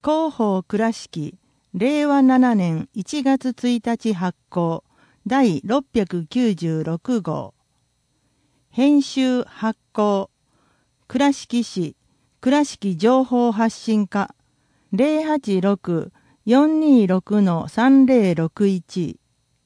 広報倉敷令和7年1月1日発行第696号。編集発行倉敷市倉敷情報発信課 086-426-3061。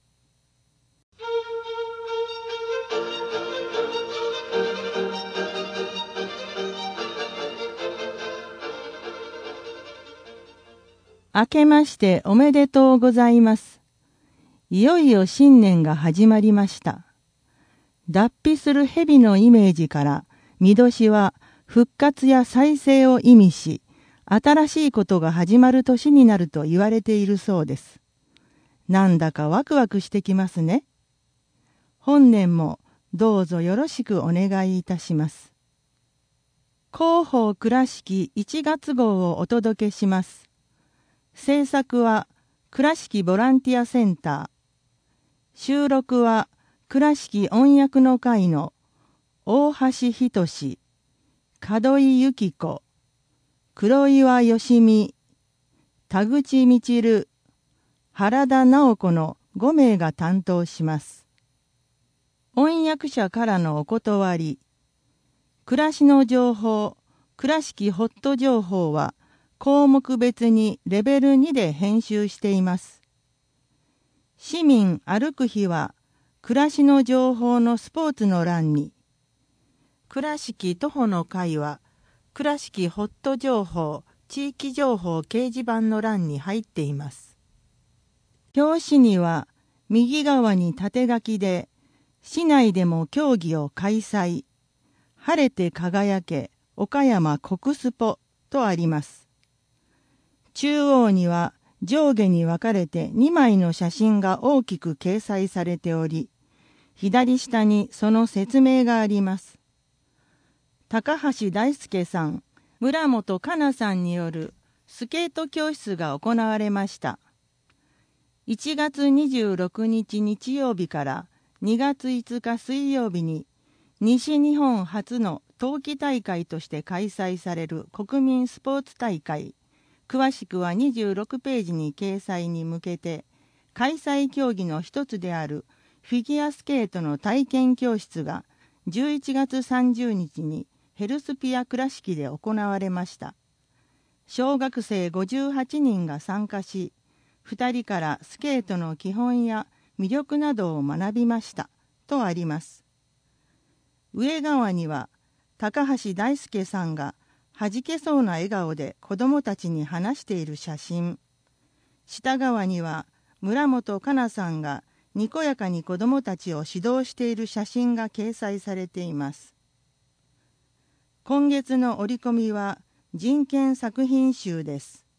明けましておめでとうございます。いよいよ新年が始まりました。脱皮する蛇のイメージから見年は復活や再生を意味し、新しいことが始まる年になると言われているそうです。なんだかワクワクしてきますね。本年もどうぞよろしくお願いいたします。広報倉敷1月号をお届けします。制作は倉敷ボランティアセンター。収録は倉敷音訳の会の大橋仁、門井由紀子、黒岩よ美、田口みちる、原田直子の5名が担当します。翻訳者からのお断り。暮らしの情報、倉敷ホット情報は項目別にレベル2で編集しています。市民歩く日は暮らしの情報のスポーツの欄に、倉敷徒歩の会は倉敷ホット情報地域情報掲示板の欄に入っています。表紙には右側に縦書きで市内でも競技を開催、晴れて輝け岡山国スポとあります。中央には上下に分かれて2枚の写真が大きく掲載されており、左下にその説明があります。高橋大輔さん、村本香奈さんによるスケート教室が行われました。1月26日日曜日から2月5日水曜日に西日本初の冬季大会として開催される国民スポーツ大会、詳しくは26ページに掲載に向けて、開催競技の一つであるフィギュアスケートの体験教室が11月30日にヘルスピア倉敷で行われました。小学生58人が参加し、2人からスケートの基本や魅力などを学びましたとあります。上側には高橋大輔さんがはじけそうな笑顔で子どもたちに話している写真。下側には村本香奈さんがにこやかに子どもたちを指導している写真が掲載されています。今月の折り込みは人権作品集です。